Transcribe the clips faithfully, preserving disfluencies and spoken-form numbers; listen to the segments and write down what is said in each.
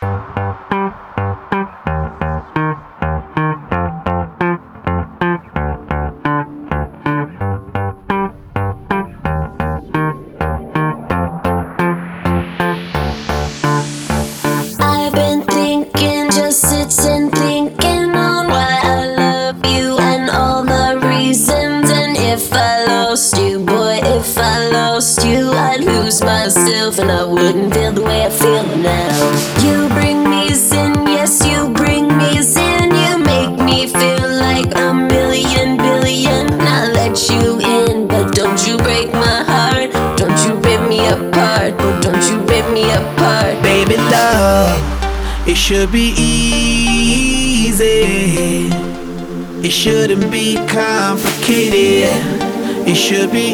I've been thinking, just sitting thinking on why I love you and all the reasons. And if I lost you, boy, if I lost you, I'd lose myself and I wouldn't feel the way I feel now. You bring me sin, yes, you bring me sin. You make me feel like a million billion. I let you in, but don't you break my heart. Don't you rip me apart, oh, don't you rip me apart. Baby love, it should be easy. It shouldn't be complicated. It should be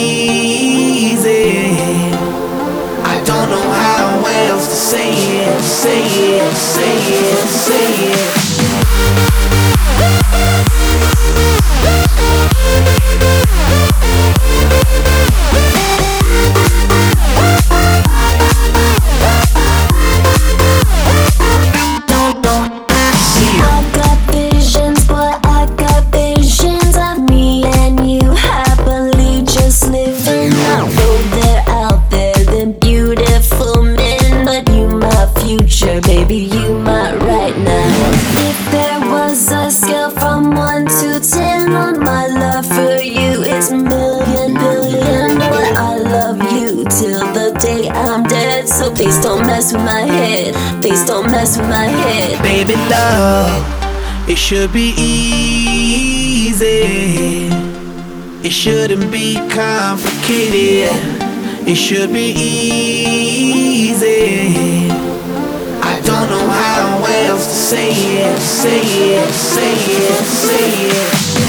easy. I don't know how else to say it, say it, say it, say it. Baby, you might right now. If there was a scale from one to ten on my love for you, it's a million billion. But I love you till the day I'm dead. So please don't mess with my head. Please don't mess with my head. Baby love, it should be easy. It shouldn't be complicated. It should be easy. I don't know how else to say it, say it, say it, say it.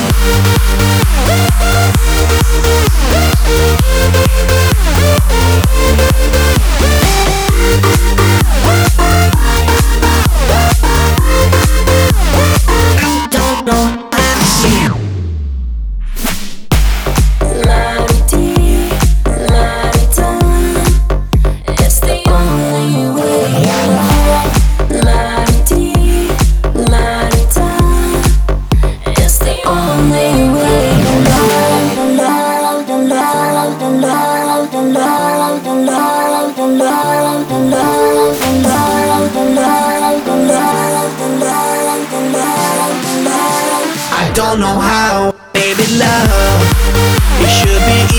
Don't know how to see you. La-di-dee, la-di-da. It's the only way I love. La-di-dee, la-di-da. It's the only way to love, to love, to love, to love, to love, to love, to love, to love, to love, to love, to love, to love, to love, to love. I don't know how, baby love, it should be